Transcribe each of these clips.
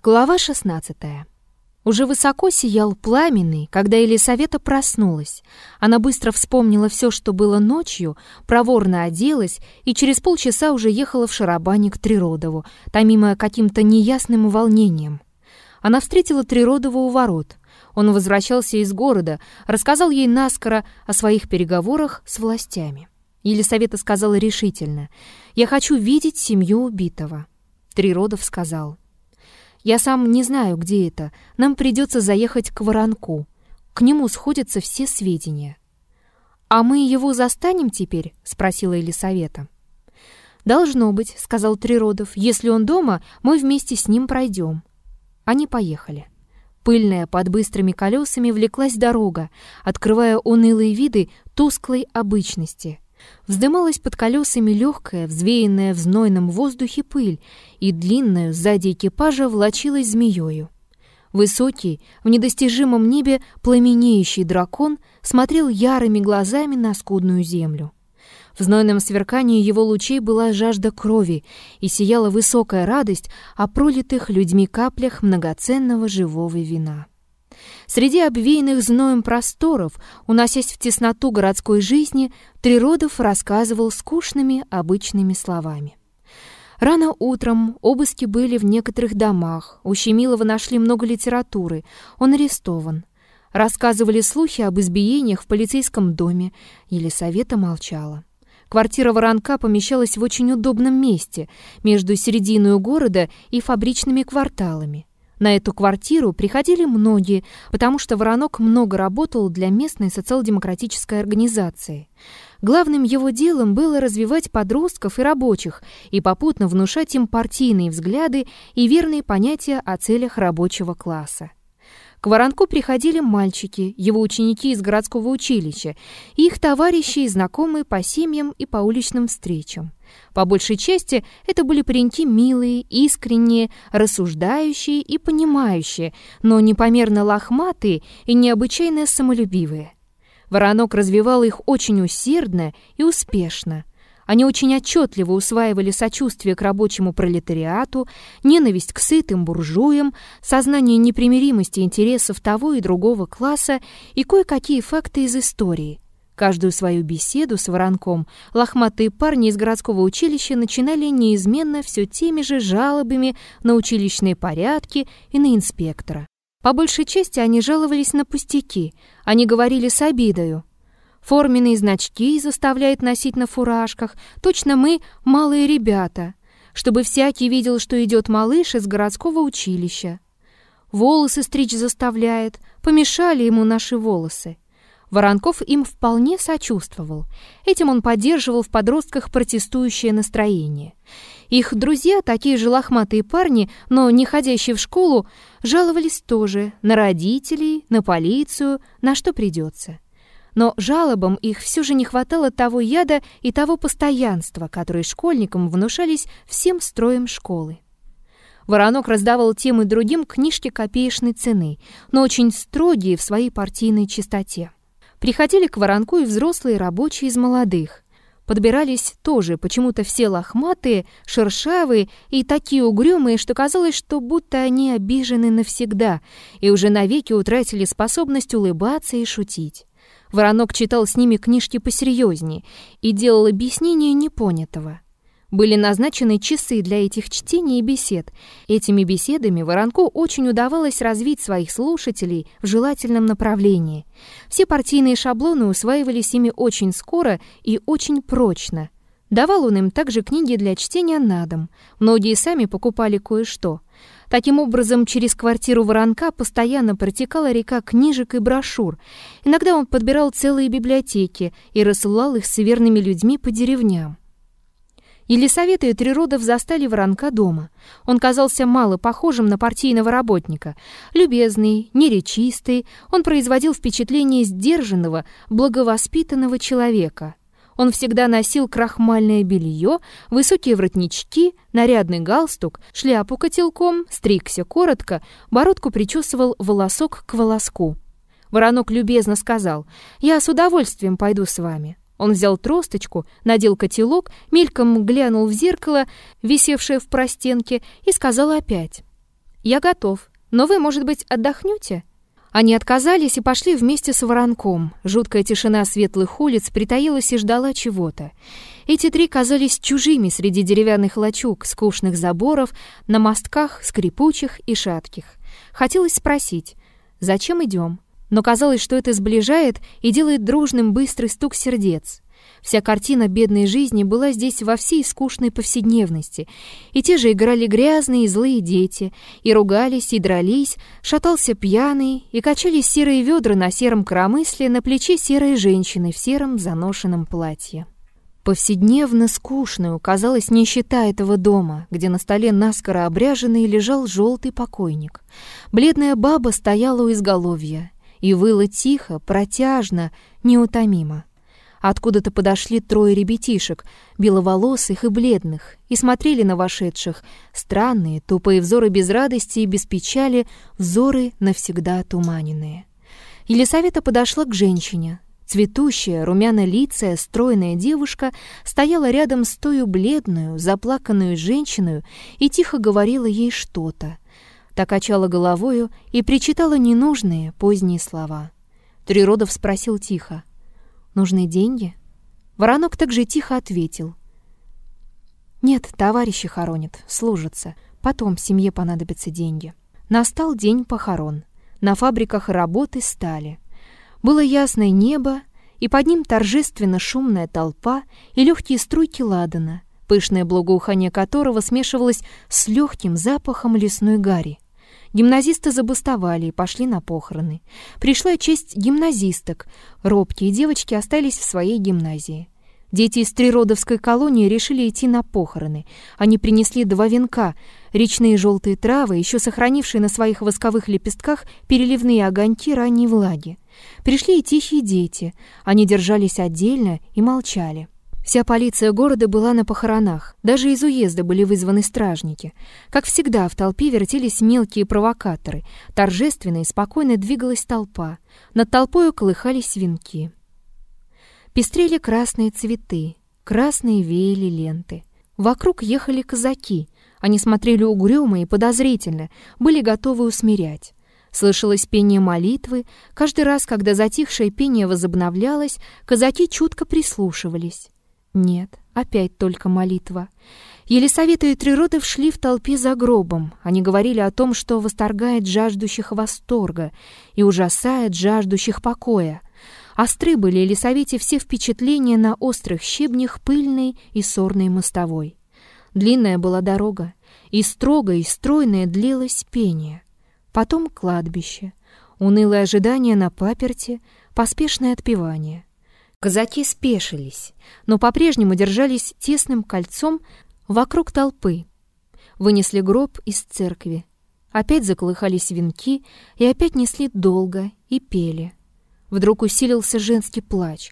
Глава 16. Уже высоко сиял пламенный, когда Елисавета проснулась. Она быстро вспомнила все, что было ночью, проворно оделась и через полчаса уже ехала в шарабане к Триродову, томимая каким-то неясным волнением. Она встретила Триродова у ворот. Он возвращался из города, рассказал ей наскоро о своих переговорах с властями. Елисавета сказала решительно: «Я хочу видеть семью убитого». Триродов сказал: «Я сам не знаю, где это. Нам придется заехать к Воронку. К нему сходятся все сведения». «А мы его застанем теперь?» — спросила Елисавета. «Должно быть», — сказал Триродов. «Если он дома, мы вместе с ним пройдем». Они поехали. Пыльная под быстрыми колесами влеклась дорога, открывая унылые виды тусклой обычности. Вздымалась под колесами легкая, взвеянная в знойном воздухе пыль, и длинная сзади экипажа влачилась змеёю. Высокий, в недостижимом небе пламенеющий дракон смотрел ярыми глазами на скудную землю. В знойном сверкании его лучей была жажда крови, и сияла высокая радость о пролитых людьми каплях многоценного живого вина. Среди обвеянных зноем просторов, уносясь в тесноту городской жизни, Триродов рассказывал скучными обычными словами. Рано утром обыски были в некоторых домах, у Щемилова нашли много литературы, он арестован. Рассказывали слухи об избиениях в полицейском доме, Елисавета молчала. Квартира Воронка помещалась в очень удобном месте, между серединой города и фабричными кварталами. На эту квартиру приходили многие, потому что Воронок много работал для местной социал-демократической организации. Главным его делом было развивать подростков и рабочих и попутно внушать им партийные взгляды и верные понятия о целях рабочего класса. К Воронку приходили мальчики, его ученики из городского училища, и их товарищи и знакомые по семьям и по уличным встречам. По большей части это были пареньки милые, искренние, рассуждающие и понимающие, но непомерно лохматые и необычайно самолюбивые. Воронок развивал их очень усердно и успешно. Они очень отчетливо усваивали сочувствие к рабочему пролетариату, ненависть к сытым буржуям, сознание непримиримости интересов того и другого класса и кое-какие факты из истории. Каждую свою беседу с Воронком лохматые парни из городского училища начинали неизменно все теми же жалобами на училищные порядки и на инспектора. По большей части они жаловались на пустяки, они говорили с обидою: «Форменные значки заставляет носить на фуражках, точно мы малые ребята, чтобы всякий видел, что идет малыш из городского училища. Волосы стричь заставляет, помешали ему наши волосы». Воронков им вполне сочувствовал. Этим он поддерживал в подростках протестующее настроение. Их друзья, такие же лохматые парни, но не ходящие в школу, жаловались тоже на родителей, на полицию, на что придется. Но жалобам их все же не хватало того яда и того постоянства, которые школьникам внушались всем строем школы. Воронок раздавал тем и другим книжки копеечной цены, но очень строгие в своей партийной чистоте. Приходили к Воронку и взрослые рабочие из молодых. Подбирались тоже почему-то все лохматые, шершавые и такие угрюмые, что казалось, что будто они обижены навсегда и уже навеки утратили способность улыбаться и шутить. Воронок читал с ними книжки посерьезнее и делал объяснение непонятого. Были назначены часы для этих чтений и бесед. Этими беседами Воронку очень удавалось развить своих слушателей в желательном направлении. Все партийные шаблоны усваивались ими очень скоро и очень прочно. Давал он им также книги для чтения на дом. Многие сами покупали кое-что. Таким образом, через квартиру Воронка постоянно протекала река книжек и брошюр. Иногда он подбирал целые библиотеки и рассылал их с верными людьми по деревням. Елисавета и Триродов застали Воронка дома. Он казался мало похожим на партийного работника. Любезный, неречистый, он производил впечатление сдержанного, благовоспитанного человека. Он всегда носил крахмальное белье, высокие воротнички, нарядный галстук, шляпу котелком, стригся коротко, бородку причесывал волосок к волоску. Воронок любезно сказал: «Я с удовольствием пойду с вами». Он взял тросточку, надел котелок, мельком глянул в зеркало, висевшее в простенке, и сказал опять: «Я готов, но вы, может быть, отдохнете?» Они отказались и пошли вместе с Воронком. Жуткая тишина светлых улиц притаилась и ждала чего-то. Эти три казались чужими среди деревянных лачуг, скучных заборов, на мостках, скрипучих и шатких. Хотелось спросить, зачем идем? Но казалось, что это сближает и делает дружным быстрый стук сердец. Вся картина бедной жизни была здесь во всей скучной повседневности. И те же играли грязные и злые дети, и ругались, и дрались, шатался пьяный, и качались серые ведра на сером коромысле, на плече серой женщины в сером заношенном платье. Повседневно скучную казалась нищета этого дома, где на столе наскоро обряженный лежал желтый покойник. Бледная баба стояла у изголовья и выла тихо, протяжно, неутомимо. Откуда-то подошли трое ребятишек, беловолосых и бледных, и смотрели на вошедших. Странные, тупые взоры без радости и без печали, взоры навсегда отуманенные. Елисавета подошла к женщине. Цветущая, румяно-лицая, стройная девушка стояла рядом с тою бледную, заплаканную женщиной и тихо говорила ей что-то. Та качала головою и причитала ненужные поздние слова. Триродов спросил тихо: «Нужны деньги?» Воронок также тихо ответил: «Нет, товарищи хоронят, служатся. Потом семье понадобятся деньги». Настал день похорон. На фабриках работы стали. Было ясное небо, и под ним торжественно шумная толпа и легкие струйки ладана, пышное благоухание которого смешивалось с легким запахом лесной гари. Гимназисты забастовали и пошли на похороны. Пришла честь гимназисток. Робкие девочки остались в своей гимназии. Дети из Триродовской колонии решили идти на похороны. Они принесли 2 венка, речные желтые травы, еще сохранившие на своих восковых лепестках переливные огоньки ранней влаги. Пришли и тихие дети. Они держались отдельно и молчали. Вся полиция города была на похоронах. Даже из уезда были вызваны стражники. Как всегда, в толпе вертелись мелкие провокаторы. Торжественно и спокойно двигалась толпа. Над толпою колыхались венки. Пестрели красные цветы, красные веяли ленты. Вокруг ехали казаки. Они смотрели угрюмо и подозрительно, были готовы усмирять. Слышалось пение молитвы. Каждый раз, когда затихшее пение возобновлялось, казаки чутко прислушивались. Нет, опять только молитва. Елисавета и Триродов шли в толпе за гробом. Они говорили о том, что восторгает жаждущих восторга и ужасает жаждущих покоя. Остры были Елисавете все впечатления на острых щебнях пыльной и сорной мостовой. Длинная была дорога, и строго и стройное длилось пение. Потом кладбище, унылое ожидание на паперти, поспешное отпевание. Казаки спешились, но по-прежнему держались тесным кольцом вокруг толпы. Вынесли гроб из церкви. Опять заколыхались венки и опять несли долго и пели. Вдруг усилился женский плач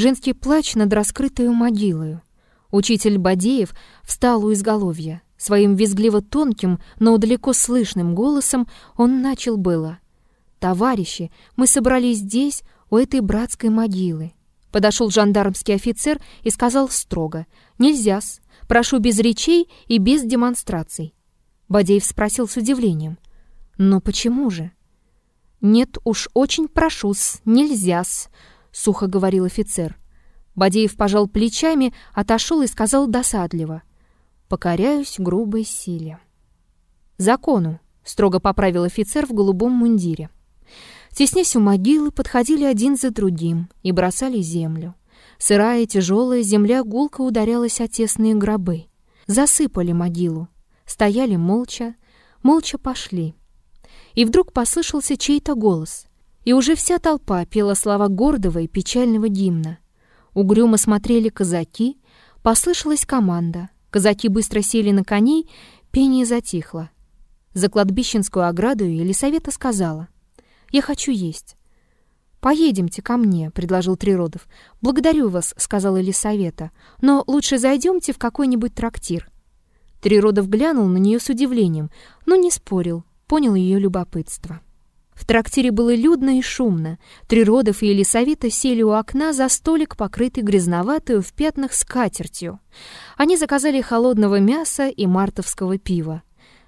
над раскрытою могилою. Учитель Бадеев встал у изголовья. Своим визгливо тонким, но далеко слышным голосом он начал было: «Товарищи, мы собрались здесь, у этой братской могилы». Подошел жандармский офицер и сказал строго: «Нельзя-с, прошу без речей и без демонстраций». Бадеев спросил с удивлением: «Но почему же?» «Нет уж, очень прошу-с, нельзя-с», — сухо говорил офицер. Бадеев пожал плечами, отошел и сказал досадливо: «Покоряюсь грубой силе». «Закону», — строго поправил офицер в голубом мундире. Теснясь у могилы, подходили один за другим и бросали землю. Сырая и тяжелая земля гулко ударялась о тесные гробы. Засыпали могилу. Стояли молча, молча пошли. И вдруг послышался чей-то голос, и уже вся толпа пела слова гордого и печального гимна. Угрюмо смотрели казаки, послышалась команда. Казаки быстро сели на коней, пение затихло. За кладбищенскую ограду Елисавета сказала: «Я хочу есть». «Поедемте ко мне», — предложил Триродов. «Благодарю вас», — сказала Елисавета, «но лучше зайдемте в какой-нибудь трактир». Триродов глянул на нее с удивлением, но не спорил, понял ее любопытство. В трактире было людно и шумно. Триродов и Елисавета сели у окна за столик, покрытый грязноватую в пятнах скатертью. Они заказали холодного мяса и мартовского пива.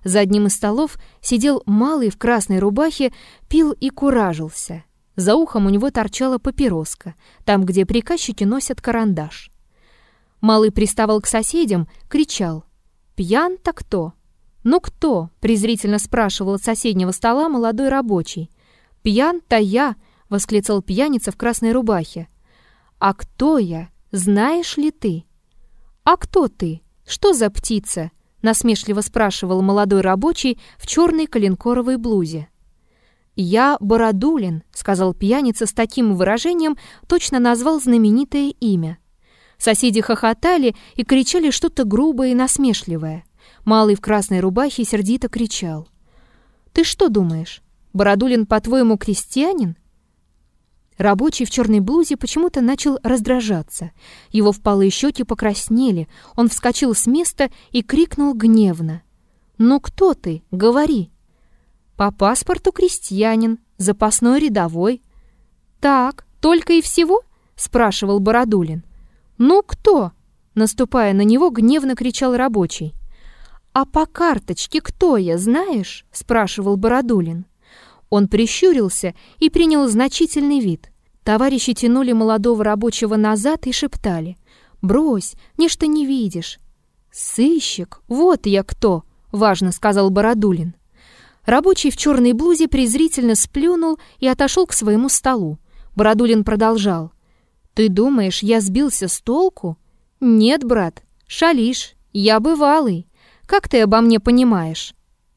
За одним из столов сидел малый в красной рубахе, пил и куражился. За ухом у него торчала папироска, там, где приказчики носят карандаш. Малый приставал к соседям, кричал: «Пьян-то кто?» «Ну кто?» — презрительно спрашивал от соседнего стола молодой рабочий. «Пьян-то я!» — восклицал пьяница в красной рубахе. «А кто я? Знаешь ли ты?» «А кто ты? Что за птица?» — насмешливо спрашивал молодой рабочий в черной коленкоровой блузе. «Я Бородулин», — сказал пьяница с таким выражением, точно назвал знаменитое имя. Соседи хохотали и кричали что-то грубое и насмешливое. Малый в красной рубахе сердито кричал: «Ты что думаешь, Бородулин, по-твоему, крестьянин?» Рабочий в черной блузе почему-то начал раздражаться. Его впалые щеки покраснели, он вскочил с места и крикнул гневно: «Ну кто ты? Говори!» «По паспорту крестьянин, запасной рядовой». «Так, только и всего?» — спрашивал Бородулин. «Ну кто?» — наступая на него, гневно кричал рабочий. «А по карточке кто я, знаешь?» — спрашивал Бородулин. Он прищурился и принял значительный вид. Товарищи тянули молодого рабочего назад и шептали: «Брось, нечто не видишь». «Сыщик, вот я кто!» — важно сказал Бородулин. Рабочий в черной блузе презрительно сплюнул и отошел к своему столу. Бородулин продолжал: «Ты думаешь, я сбился с толку? Нет, брат, шалишь, я бывалый. Как ты обо мне понимаешь?»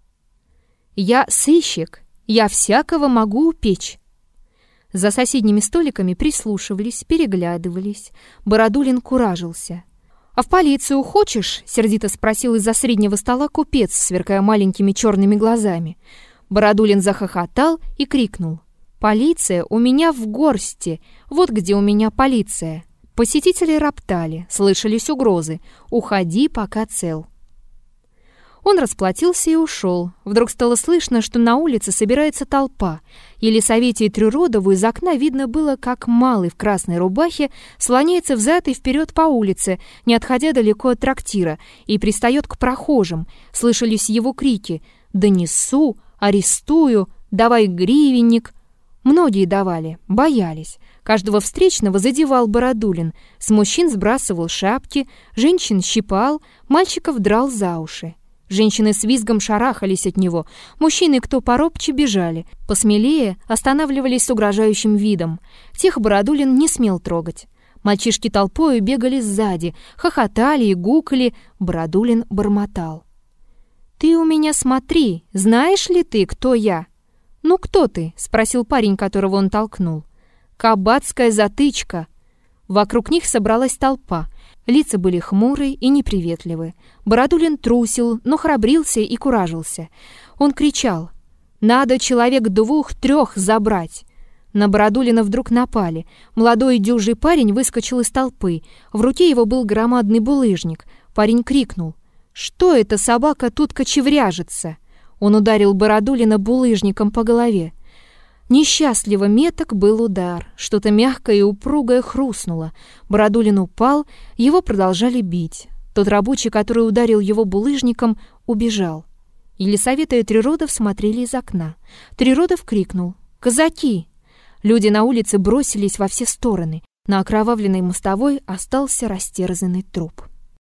«Я сыщик, я всякого могу упечь». За соседними столиками прислушивались, переглядывались. Бородулин куражился. «А в полицию хочешь?» — сердито спросил из-за среднего стола купец, сверкая маленькими черными глазами. Бородулин захохотал и крикнул: «Полиция у меня в горсти! Вот где у меня полиция!» Посетители роптали, слышались угрозы: «Уходи, пока цел». Он расплатился и ушел. Вдруг стало слышно, что на улице собирается толпа. Елисавете и Трюродову из окна видно было, как малый в красной рубахе слоняется взад и вперед по улице, не отходя далеко от трактира, и пристает к прохожим. Слышались его крики: «Донесу! Арестую! Давай гривенник!» Многие давали, боялись. Каждого встречного задевал Бородулин. С мужчин сбрасывал шапки, женщин щипал, мальчиков драл за уши. Женщины с визгом шарахались от него, мужчины, кто поробче, бежали, посмелее останавливались с угрожающим видом. Тех Бородулин не смел трогать. Мальчишки толпою бегали сзади, хохотали и гукали. Бородулин бормотал: «Ты у меня смотри, знаешь ли ты, кто я?» «Ну кто ты?» — спросил парень, которого он толкнул. «Кабацкая затычка». Вокруг них собралась толпа. Лица были хмурые и неприветливые. Бородулин трусил, но храбрился и куражился. Он кричал: «Надо человек 2-3 забрать!» На Бородулина вдруг напали. Молодой дюжий парень выскочил из толпы. В руке его был громадный булыжник. Парень крикнул: «Что эта собака тут кочевряжется?» Он ударил Бородулина булыжником по голове. Несчастливо меток был удар. Что-то мягкое и упругое хрустнуло. Бородулин упал, его продолжали бить. Тот рабочий, который ударил его булыжником, убежал. Елисавета и Трюродов смотрели из окна. Трюродов крикнул: «Казаки!» Люди на улице бросились во все стороны. На окровавленной мостовой остался растерзанный труп.